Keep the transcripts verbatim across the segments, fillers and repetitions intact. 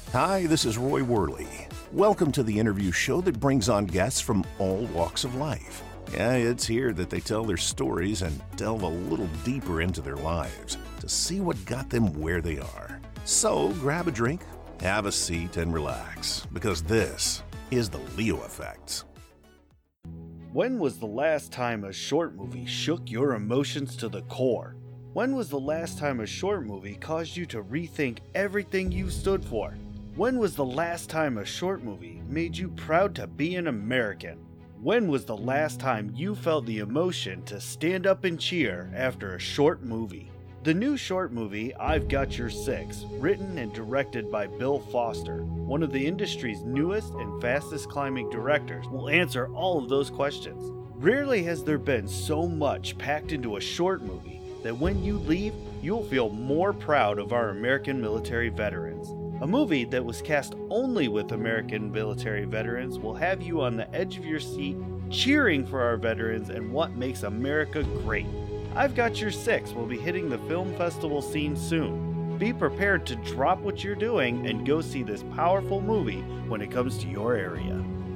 Hi, this is Roy Worley. Welcome to the interview show that brings on guests from all walks of life. Yeah, it's here that they tell their stories and delve a little deeper into their lives to see what got them where they are. So grab a drink, have a seat, and relax, because this is the Leo Effect. When was the last time a short movie shook your emotions to the core? When was the last time a short movie caused you to rethink everything you stood for? When was the last time a short movie made you proud to be an American? When was the last time you felt the emotion to stand up and cheer after a short movie? The new short movie, I've Got Your Six, written and directed by Bill Foster, one of the industry's newest and fastest climbing directors, will answer all of those questions. Rarely has there been so much packed into a short movie that when you leave, you'll feel more proud of our American military veterans. A movie that was cast only with American military veterans will have you on the edge of your seat, cheering for our veterans and what makes America great. I've Got Your Six will be hitting the film festival scene soon. Be prepared to drop what you're doing and go see this powerful movie when it comes to your area.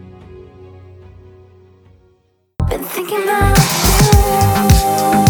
Been thinking about you.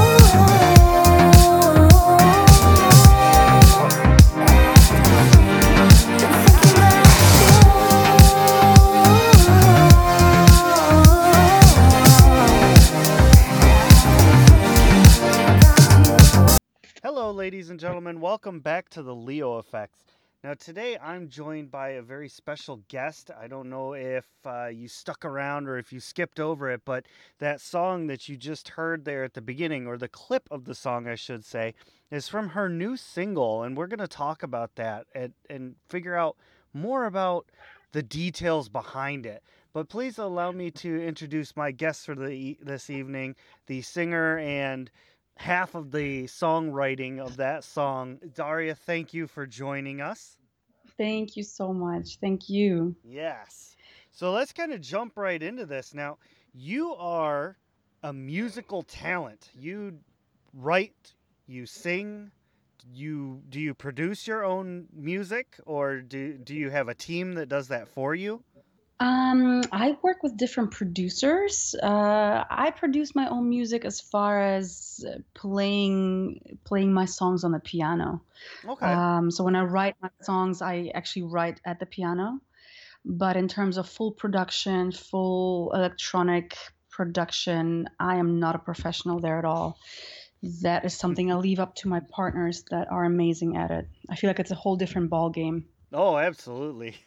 Hello, ladies and gentlemen. Welcome back to the Leo Effects. Now, today I'm joined by a very special guest. I don't know if uh, you stuck around or if you skipped over it, but that song that you just heard there at the beginning, or the clip of the song, I should say, is from her new single, and we're going to talk about that and, and figure out more about the details behind it. But please allow me to introduce my guest for the this evening, the singer and half of the songwriting of that song. Daria, thank you for joining us. Thank you so much. Thank you. Yes. So let's kind of jump right into this. Now, you are a musical talent. You write, you sing, you do you produce your own music, or do do you have a team that does that for you? Um, I work with different producers. Uh, I produce my own music as far as uh, playing playing my songs on the piano. Okay. Um, so when I write my songs, I actually write at the piano. But in terms of full production, full electronic production, I am not a professional there at all. That is something I leave up to my partners that are amazing at it. I feel like it's a whole different ball game. Oh, absolutely.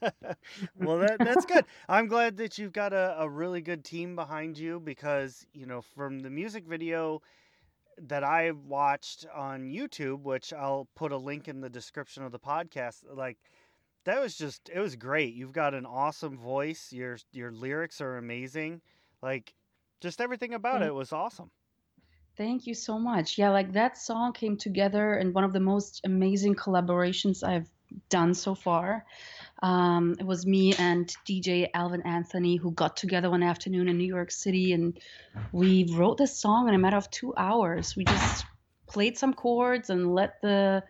Well, that that's good. I'm glad that you've got a, a really good team behind you because, you know, from the music video that I watched on YouTube, which I'll put a link in the description of the podcast, like that was just it was great. You've got an awesome voice. Your your lyrics are amazing. Like just everything about Thank it was awesome. Thank you so much. Yeah, like that song came together in one of the most amazing collaborations I've done so far. Um, it was me and D J Alvin Anthony who got together one afternoon in New York City, and we wrote this song in a matter of two hours. We just played some chords and let the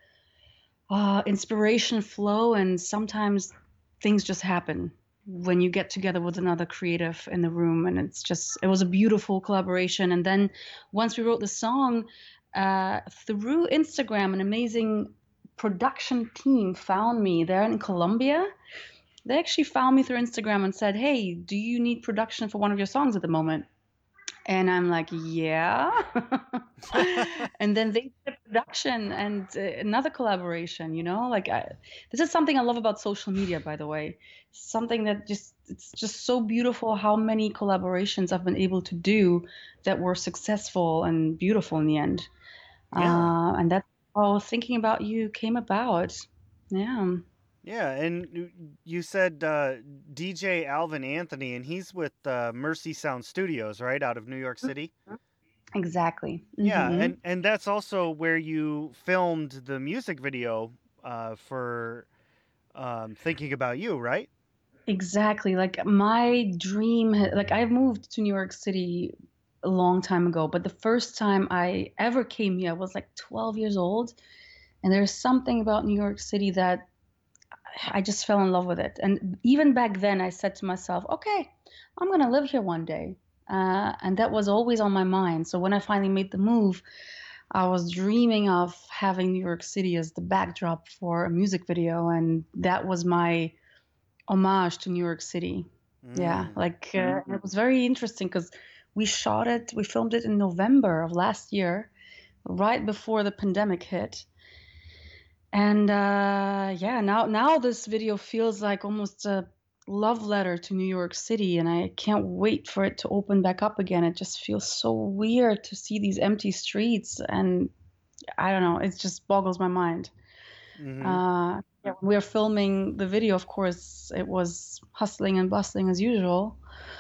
uh, inspiration flow, and sometimes things just happen when you get together with another creative in the room, and it's just it was a beautiful collaboration. And then once we wrote the song, uh, through Instagram, an amazing production team found me there in Colombia. They actually found me through Instagram and said, "Hey, do you need production for one of your songs at the moment?" And I'm like, "Yeah." And then they did production and uh, another collaboration, you know, like I, this is something I love about social media, by the way. Something that just, it's just so beautiful how many collaborations I've been able to do that were successful and beautiful in the end. Yeah. Uh, and that's how Thinking About You came about. Yeah. Yeah, and you you said uh, D J Alvin Anthony, and he's with uh, Mercy Sound Studios, right, out of New York City. Exactly. Yeah, hmm and and that's also where you filmed the music video uh, for um, Thinking About You, right? Exactly. Like my dream, ha- like I moved to New York City a long time ago, but the first time I ever came here, I was like twelve years old. And there's something about New York City that I just fell in love with it. And even back then, I said to myself, okay, I'm going to live here one day. Uh, and that was always on my mind. So when I finally made the move, I was dreaming of having New York City as the backdrop for a music video. And that was my homage to New York City. Yeah, Mm. like uh, it was very interesting because we shot it, we filmed it in November of last year, right before the pandemic hit. And uh, yeah, now now this video feels like almost a love letter to New York City, and I can't wait for it to open back up again. It just feels so weird to see these empty streets, and I don't know, it just boggles my mind. Hmm. Uh, yeah, when we were filming the video, of course, it was hustling and bustling as usual.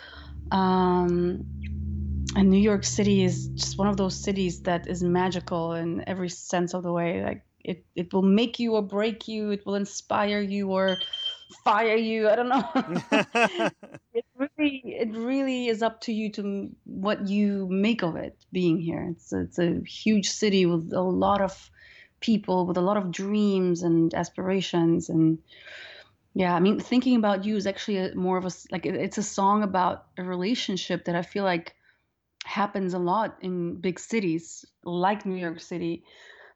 Um, and New York City is just one of those cities that is magical in every sense of the way. Like it, it will make you or break you. It will inspire you or fire you. I don't know. It really, it really is up to you to m- what you make of it being here. It's it's a huge city with a lot of people, with a lot of dreams and aspirations, and yeah, I mean, thinking about you is actually a, more of a s- like it- it's a song about a relationship that I feel like happens a lot in big cities like New York City,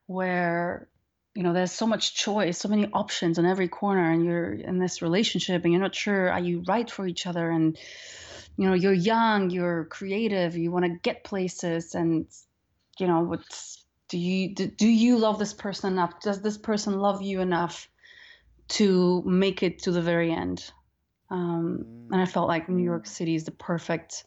where you know there's so much choice, so many options on every corner, and you're in this relationship and you're not sure are you right for each other, and you know you're young, you're creative, you want to get places, and you know what's do you do, do you love this person enough? Does this person love you enough to make it to the very end? Um, and I Mm. felt like New York City is the perfect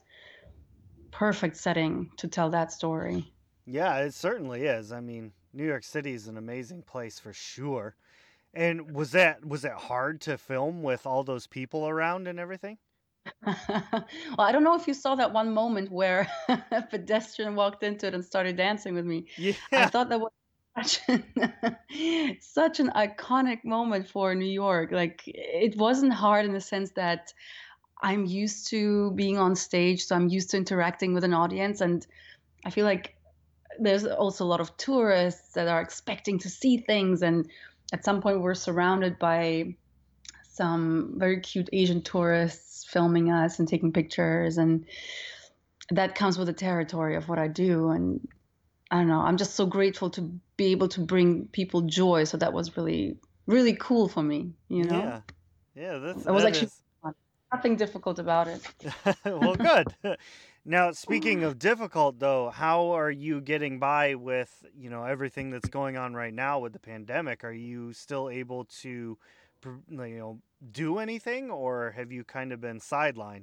perfect setting to tell that story. Yeah, it certainly is. I mean, New York City is an amazing place for sure. And was that was it hard to film with all those people around and everything? Well, I don't know if you saw that one moment where a pedestrian walked into it and started dancing with me. I Yeah. thought that was such an, such an iconic moment for New York. Like it wasn't hard in the sense that I'm used to being on stage, so I'm used to interacting with an audience, and I feel like there's also a lot of tourists that are expecting to see things, and at some point we're surrounded by some very cute Asian tourists filming us and taking pictures, and that comes with the territory of what I do. And I don't know, I'm just so grateful to be able to bring people joy. So that was really, really cool for me, you know? Yeah. Yeah, that's It was that actually is. fun. Nothing difficult about it. Well, good. Now, speaking of difficult though, how are you getting by with, you know, everything that's going on right now with the pandemic? Are you still able to, pr- you know, do anything, or have you kind of been sidelined?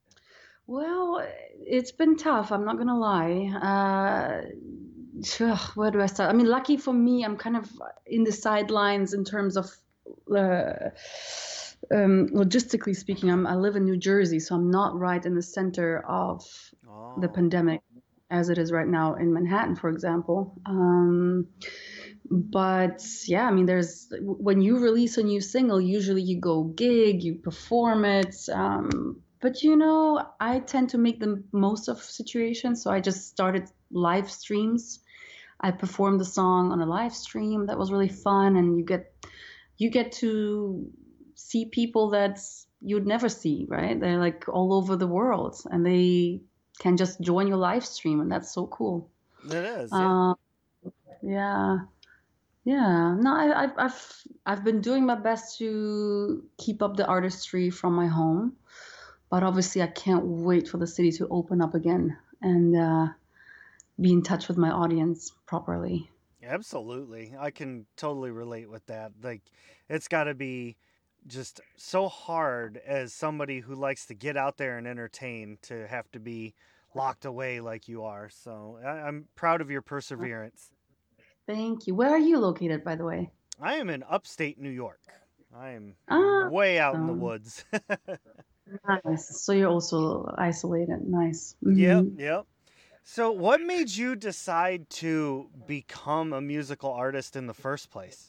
Well, it's been tough. I'm not gonna lie. Uh, ugh, where do I start? I mean, lucky for me, I'm kind of in the sidelines in terms of uh, um, logistically speaking. I'm, I live in New Jersey, so I'm not right in the center of the Oh. pandemic as it is right now in Manhattan, for example. Um, but yeah, I mean, there's when you release a new single, usually you go gig, you perform it. Um, but you know, I tend to make the most of situations, so I just started live streams. I performed the song on a live stream. That was really fun, and you get you get to see people that you'd never see, right? They're like all over the world, and they can just join your live stream, and that's so cool. It is, yeah. Uh, yeah. Yeah, no, I, I've I've I've been doing my best to keep up the artistry from my home, but obviously I can't wait for the city to open up again and uh, be in touch with my audience properly. Absolutely. I can totally relate with that. Like, it's got to be just so hard as somebody who likes to get out there and entertain to have to be locked away like you are. So I- I'm proud of your perseverance. Thank you. Where are you located, by the way? I am in upstate New York. I am Ah, way out in the awesome. woods. Nice. So you're also isolated. Nice. Yep, Hmm. yep. So, what made you decide to become a musical artist in the first place?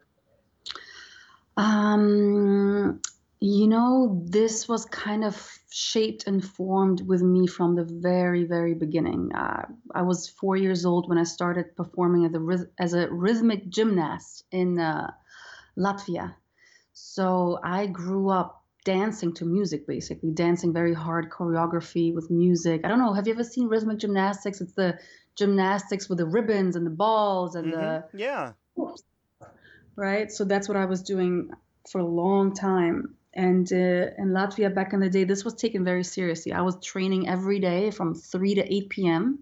Um, you know, this was kind of shaped and formed with me from the very, very beginning. Uh, I was four years old when I started performing as a, ryth- as a rhythmic gymnast in uh, Latvia. So I grew up dancing to music, basically dancing very hard choreography with music. I don't know. Have you ever seen rhythmic gymnastics? It's the gymnastics with the ribbons and the balls and Mm-hmm. the Yeah. right. So that's what I was doing for a long time. And uh, in Latvia back in the day, this was taken very seriously. I was training every day from three to eight p m.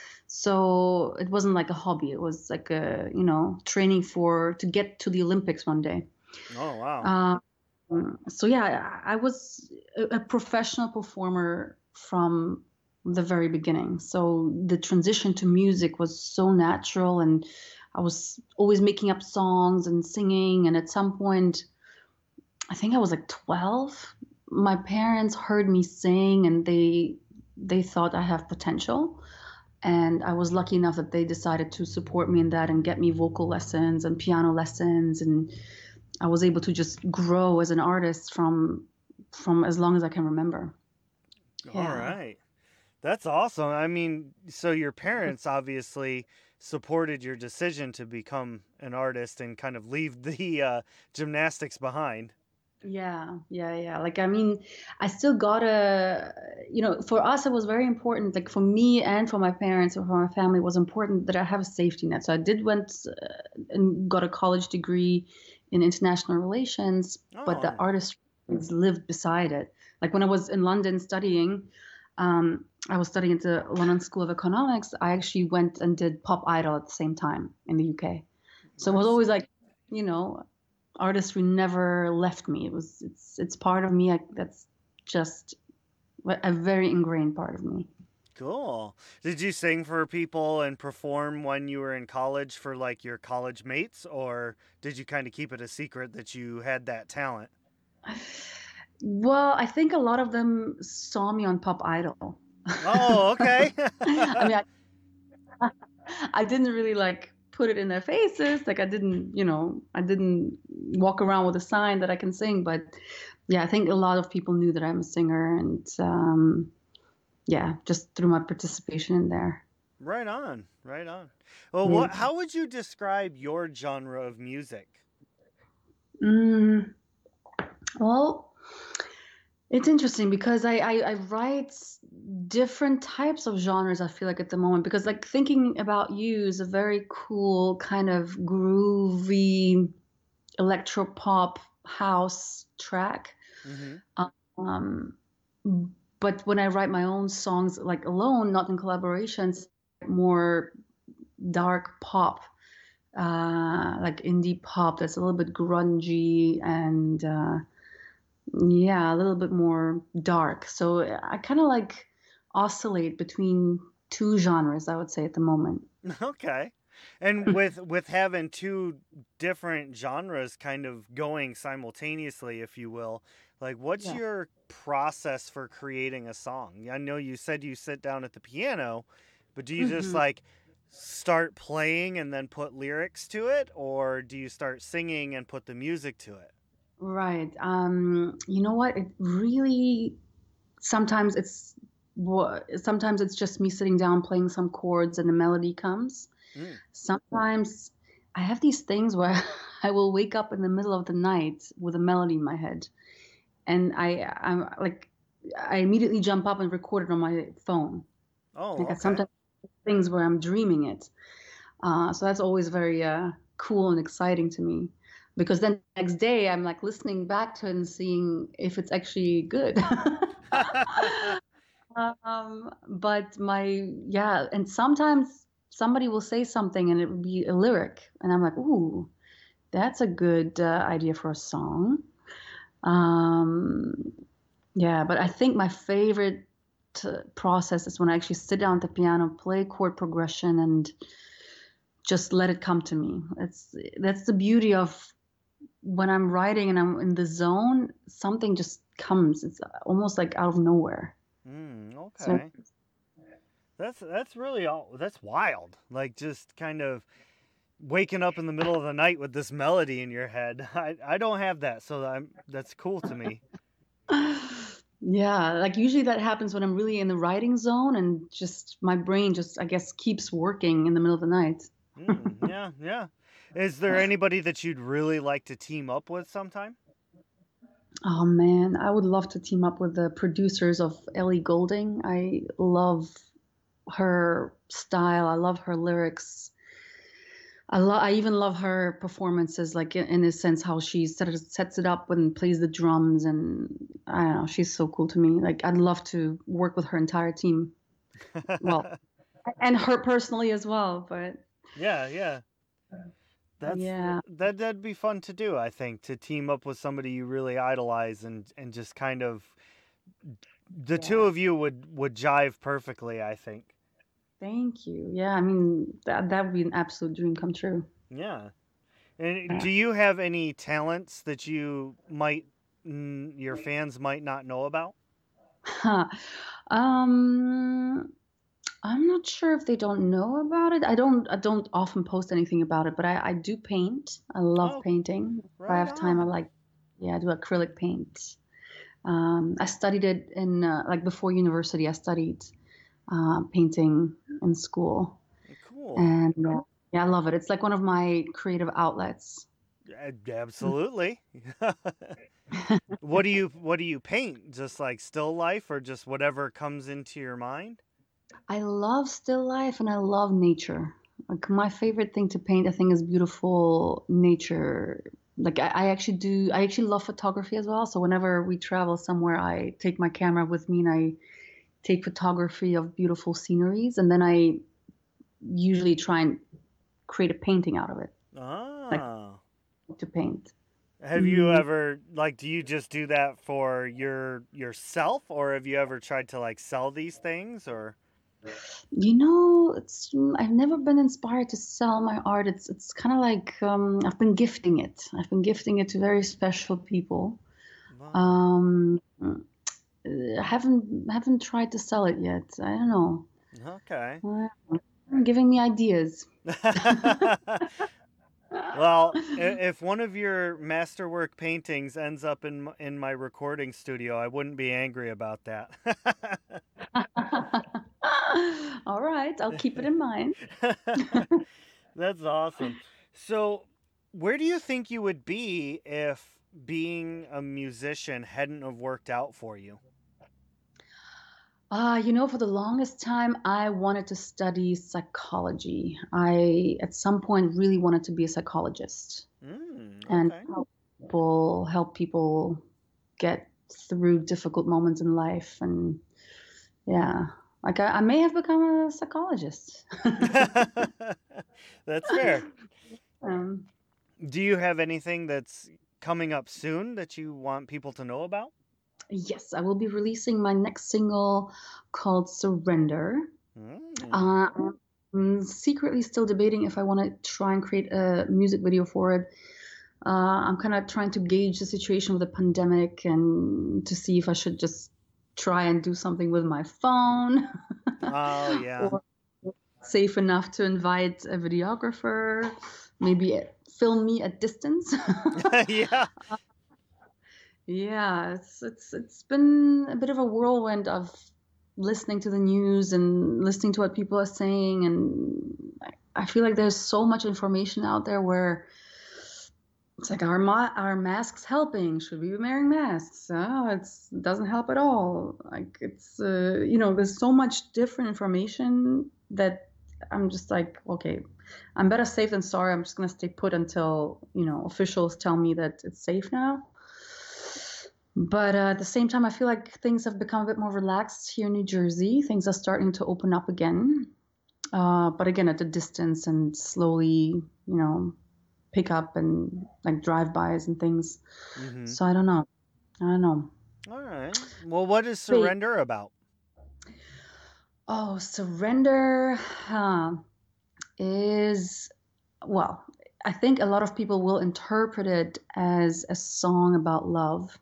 So it wasn't like a hobby. It was like a, you know, training for to get to the Olympics one day. Oh, wow. Um, so yeah, I I was a, a professional performer from the very beginning. So the transition to music was so natural, and I was always making up songs and singing. And at some point, I think I was like twelve, my parents heard me sing, and they they thought I have potential. And I was lucky enough that they decided to support me in that and get me vocal lessons and piano lessons, and I was able to just grow as an artist from from as long as I can remember. All Yeah. right. That's awesome. I mean, so your parents obviously supported your decision to become an artist and kind of leave the uh, gymnastics behind. Yeah, yeah, yeah. Like, I mean, I still gotta, you know, for us, it was very important. Like, for me and for my parents or for my family, it was important that I have a safety net. So I did went uh, and got a college degree in international relations, but the Oh, artist lived beside it. Like, when I was in London studying, um, I was studying at the London School of Economics. I actually went and did Pop Idol at the same time in the U K. So it was that's always like, you know, artistry never left me. It was it's it's part of me. I, that's just a very ingrained part of me. cool. Did you sing for people and perform when you were in college for like your college mates, or did you kind of keep it a secret that you had that talent? Well, I think a lot of them saw me on Pop Idol. Oh, okay. I mean, I, I didn't really like put it in their faces. Like I didn't, you know, I didn't walk around with a sign that I can sing. But yeah, I think a lot of people knew that I'm a singer, and um, yeah, just through my participation in there. Right on, right on. Well, Yeah. what? How would you describe your genre of music? Mm, well, it's interesting because I, I I write different types of genres. I feel like at the moment because like thinking about you is a very cool kind of groovy electro pop house track. Mm-hmm. Um, but when I write my own songs like alone, not in collaborations, more dark pop, uh, like indie pop that's a little bit grungy and uh, yeah, a little bit more dark. So I kind of like oscillate between two genres, I would say at the moment. Okay. And with with having two different genres kind of going simultaneously, if you will, like what's Yeah. your process for creating a song? I know you said you sit down at the piano, but do you just Hmm. like start playing and then put lyrics to it, or do you start singing and put the music to it? Right. Um, you know what? It really sometimes it's wha- sometimes it's just me sitting down playing some chords and the melody comes. Mm. Sometimes I have these things where I will wake up in the middle of the night with a melody in my head, and I I'm like I immediately jump up and record it on my phone. Oh, Like I okay. sometimes things where I'm dreaming it. Uh, so that's always very uh, cool and exciting to me because then the next day I'm like listening back to it and seeing if it's actually good. Um, but my, yeah, and sometimes somebody will say something and it would be a lyric, and I'm like, ooh, that's a good uh, idea for a song. Um, yeah, but I think my favorite uh, process is when I actually sit down at the piano, play chord progression, and just let it come to me. It's that's the beauty of when I'm writing and I'm in the zone, something just comes. It's almost like out of nowhere. Mm, So okay. That's that's really all. That's wild. Like just kind of waking up in the middle of the night with this melody in your head. I, I don't have that, so I'm that's cool to me. yeah, like usually that happens when I'm really in the writing zone and just my brain just, I guess, keeps working in the middle of the night. Mm, yeah, yeah. Is there anybody that you'd really like to team up with sometime? Oh man, I would love to team up with the producers of Ellie Goulding. I love her style. I love her lyrics. I love. I even love her performances, like in, in a sense how she set it, sets it up and plays the drums, and I don't know. She's so cool to me. Like I'd love to work with her entire team. Well, and her personally as well. But Yeah, yeah. That's yeah, that that'd be fun to do, I think, to team up with somebody you really idolize and and just kind of the two yeah. of you would would jive perfectly, I think. Thank you. Yeah, I mean that that would be an absolute dream come true. Yeah. And Yeah. do you have any talents that you might mm, your fans might not know about? Huh. Um, I'm not sure if they don't know about it. I don't I don't often post anything about it, but I I do paint. I love Oh, painting. If I right have time, I on. like yeah, I do acrylic paint. Um, I studied it in uh, like before university. I studied uh, painting in school, Cool. and uh, yeah, I love it. It's like one of my creative outlets. A- Absolutely. What do you what do you paint? Just like still life or just whatever comes into your mind? I love still life and I love nature. Like my favorite thing to paint, I think, is beautiful nature. Like I, I actually do, I actually love photography as well. So whenever we travel somewhere, I take my camera with me and I take photography of beautiful sceneries, and then I usually try and create a painting out of it, like Ah. to paint. Have you Mm, ever like do you just do that for your yourself or have you ever tried to like sell these things or You know, it's I've never been inspired to sell my art. It's it's kind of like um, I've been gifting it. I've been gifting it to very special people. wow. Um, uh, haven't haven't tried to sell it yet. I don't know. Okay. Uh, Giving me ideas. Well, i- if one of your masterwork paintings ends up in m- in my recording studio, I wouldn't be angry about that. All right, I'll keep it in mind. That's awesome. So, where do you think you would be if being a musician hadn't have worked out for you? Uh, you know, for the longest time, I wanted to study psychology. I, at some point, really wanted to be a psychologist Mm, and okay. help people, help people get through difficult moments in life. And yeah, like I, I may have become a psychologist. That's fair. um, Do you have anything that's coming up soon that you want people to know about? yes, I will be releasing my next single called Surrender. Mm. Uh, I'm secretly still debating if I want to try and create a music video for it. Uh, I'm kind of trying to gauge the situation with the pandemic and to see if I should just try and do something with my phone Oh, yeah. or safe enough to invite a videographer, maybe film me at distance. Yeah. Yeah, it's it's it's been a bit of a whirlwind of listening to the news and listening to what people are saying, and I I feel like there's so much information out there where it's like our ma- our masks helping? Should we be wearing masks? Oh, it's it doesn't help at all. Like it's uh, you know, there's so much different information that I'm just like, okay, I'm better safe than sorry. I'm just gonna stay put until you know officials tell me that it's safe now. But uh, at the same time, I feel like things have become a bit more relaxed here in New Jersey. Things are starting to open up again, uh, but again at a distance and slowly, you know, pick up and like drive-bys and things. Mm-hmm. So I don't know. I don't know. All right. Well, what is Wait. surrender about? Oh, surrender huh, is well. I think a lot of people will interpret it as a song about love.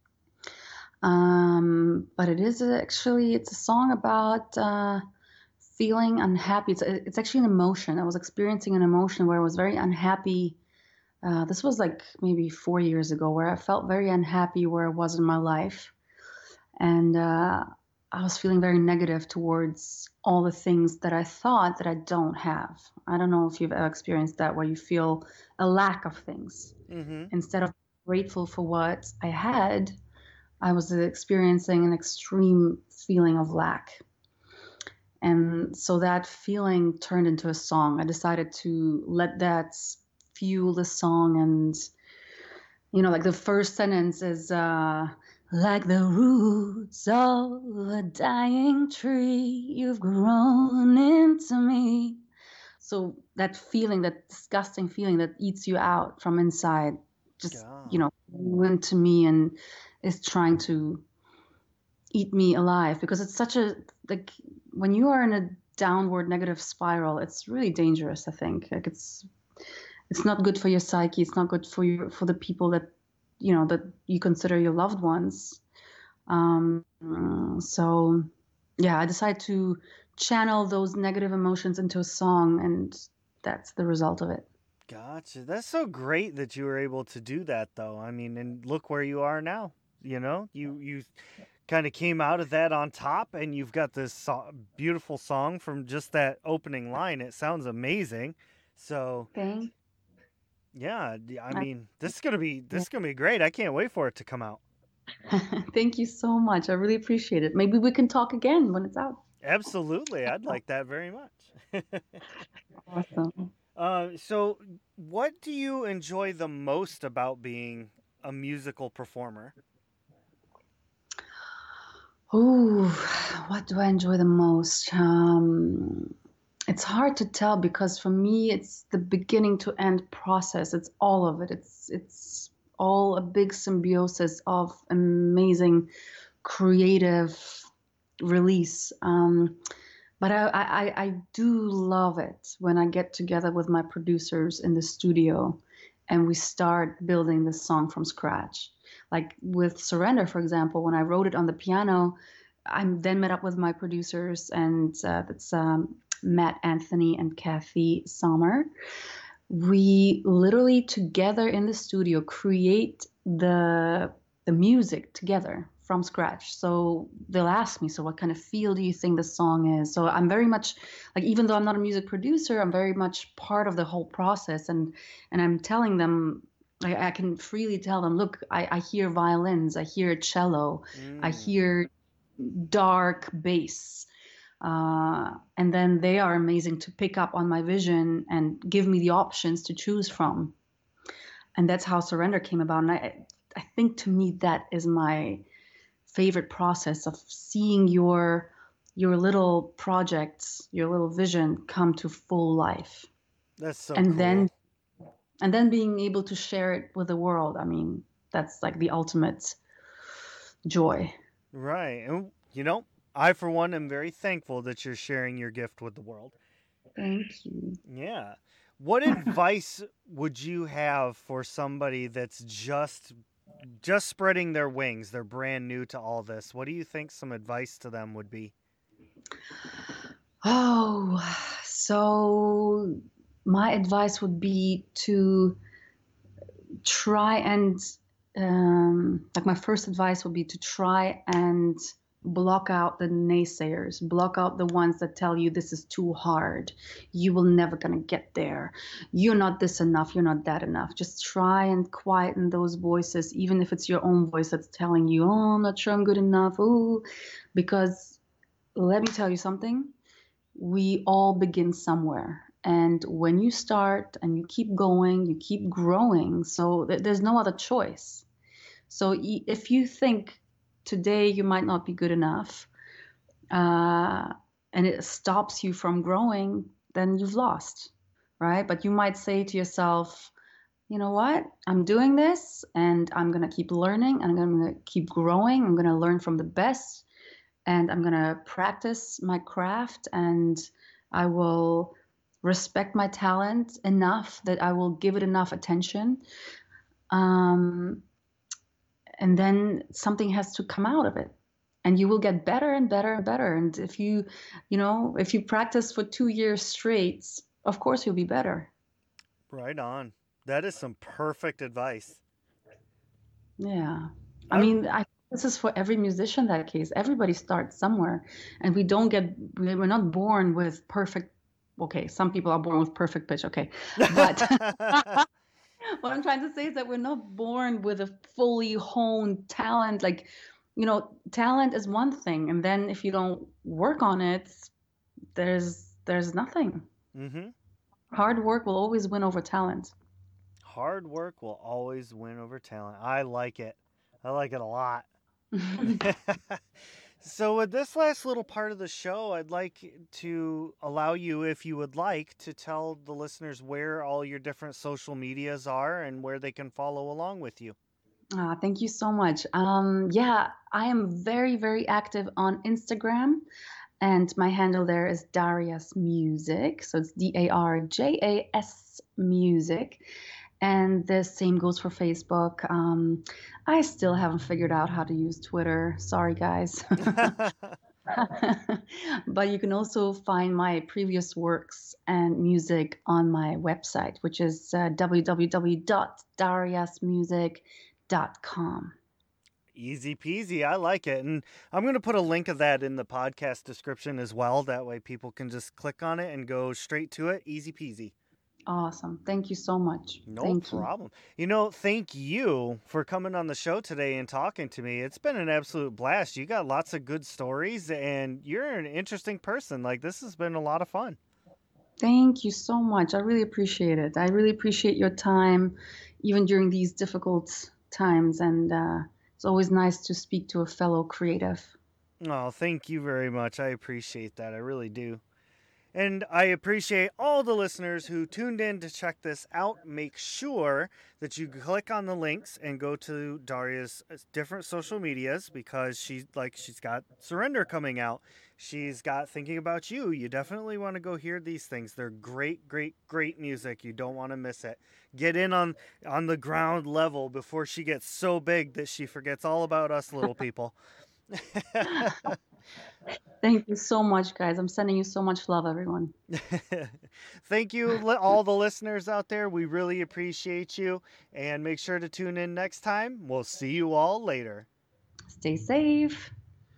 Um, but it is actually it's a song about uh, feeling unhappy. It's it's actually an emotion. I was experiencing an emotion where I was very unhappy. Uh, this was like maybe four years ago, where I felt very unhappy where I was in my life, and uh, I was feeling very negative towards all the things that I thought that I don't have. I don't know if you've ever experienced that, where you feel a lack of things Mm-hmm. instead of grateful for what I had, I was experiencing an extreme feeling of lack. And so that feeling turned into a song. I decided to let that fuel the song. And, you know, like the first sentence is, uh, like the roots of a dying tree, you've grown into me. So that feeling, that disgusting feeling that eats you out from inside, just, God. you know, went to me and is trying to eat me alive, because it's such a, like, when you are in a downward negative spiral, it's really dangerous, I think. Like, it's it's not good for your psyche. It's not good for you, for the people that, you know, that you consider your loved ones. Um, so yeah, I decided to channel those negative emotions into a song, and that's the result of it. Gotcha. That's so great that you were able to do that, though. I mean, and look where you are now. You know, you you kind of came out of that on top, and you've got this so- beautiful song from just that opening line. It sounds amazing. So Thank yeah, d- I I- mean, this is gonna be this is gonna be great. I can't wait for it to come out. Thank you so much. I really appreciate it. Maybe we can talk again when it's out. Absolutely, I'd like that very much. Awesome. uh, so, what do you enjoy the most about being a musical performer? Oh, what do I enjoy the most? Um, it's hard to tell, because for me, it's the beginning to end process. It's all of it. It's it's all a big symbiosis of amazing creative release. Um, but I, I, I do love it when I get together with my producers in the studio and we start building this song from scratch. Like with Surrender, for example, when I wrote it on the piano, I then met up with my producers, and uh, that's um, Matt Anthony and Kathy Sommer. We literally together in the studio create the the music together from scratch. So they'll ask me, so what kind of feel do you think the song is? So I'm very much like, even though I'm not a music producer, I'm very much part of the whole process. And and I'm telling them, I, I can freely tell them, look, I, I hear violins, I hear cello, I Mm, hear dark bass. Uh, and then they are amazing to pick up on my vision and give me the options to choose from. And that's how Surrender came about. And I, I think, to me, that is my favorite process of seeing your your little projects, your little vision come to full life, that's so and cool. then and then being able to share it with the world. I mean, that's like the ultimate joy. Right. And, you know, I, for one, am very thankful that you're sharing your gift with the world. Thank you. Yeah. What advice would you have for somebody that's just just spreading their wings? They're brand new to all this. What do you think some advice to them would be? Oh, so my advice would be to try and, um, like, my first advice would be to try and block out the naysayers, block out the ones that tell you this is too hard, you will never gonna get there, you're not this enough, you're not that enough. Just try and quieten those voices, even if it's your own voice that's telling you, oh, I'm not sure I'm good enough. Ooh, because let me tell you something, we all begin somewhere. And when you start and you keep going, you keep growing. So th- there's no other choice. So y- if you think today you might not be good enough, uh, and it stops you from growing, then you've lost, right? But you might say to yourself, you know what? I'm doing this and I'm going to keep learning and I'm going to keep growing. I'm going to learn from the best and I'm going to practice my craft, and I will respect my talent enough that I will give it enough attention. Um, and then something has to come out of it. And you will get better and better and better. And if you, you know, if you practice for two years straight, of course you'll be better. Right on. That is some perfect advice. Yeah. I I mean, I this is for every musician, that case. Everybody starts somewhere, and we don't get we- we're not born with perfect. Okay, some people are born with perfect pitch. Okay, but What I'm trying to say is that we're not born with a fully honed talent. Like, you know, talent is one thing, and then if you don't work on it, there's there's nothing. Mm-hmm. Hard work will always win over talent. Hard work will always win over talent. I like it. I like it a lot. So with this last little part of the show, I'd like to allow you, if you would like, to tell the listeners where all your different social medias are and where they can follow along with you. Ah, thank you so much. Um, yeah, I am very, very active on Instagram, and my handle there is Darjas Music. So it's D A R J A S Music. And the same goes for Facebook. Um, I still haven't figured out how to use Twitter. Sorry, guys. But you can also find my previous works and music on my website, which is uh, w w w dot darjas music dot com. Easy peasy. I like it. And I'm going to put a link of that in the podcast description as well. That way people can just click on it and go straight to it. Easy peasy. Awesome. Thank you so much. No Thank problem. You. you know, thank you for coming on the show today and talking to me. It's been an absolute blast. You got lots of good stories and you're an interesting person. Like, this has been a lot of fun. Thank you so much. I really appreciate it. I really appreciate your time, even during these difficult times. And uh, it's always nice to speak to a fellow creative. Oh, thank you very much. I appreciate that. I really do. And I appreciate all the listeners who tuned in to check this out. Make sure that you click on the links and go to Darja's different social medias, because she's like she's got Surrender coming out. She's got Thinking About You. You definitely want to go hear these things. They're great, great, great music. You don't want to miss it. Get in on, on the ground level before she gets so big that she forgets all about us little people. Thank you so much, guys. I'm sending you so much love, everyone. Thank you, all the listeners out there. We really appreciate you. And make sure to tune in next time. We'll see you all later. Stay safe.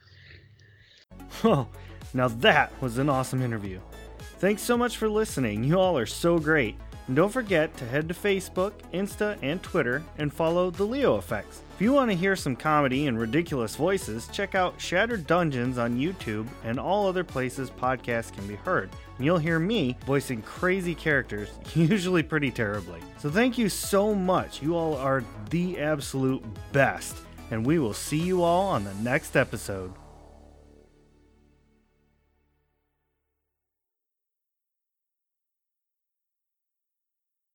Oh, now that was an awesome interview. Thanks so much for listening. You all are so great. And don't forget to head to Facebook, Insta, and Twitter and follow The Leo Effects. If you want to hear some comedy and ridiculous voices, check out Shattered Dungeons on YouTube and all other places podcasts can be heard. And you'll hear me voicing crazy characters, usually pretty terribly. So thank you so much. You all are the absolute best. And we will see you all on the next episode.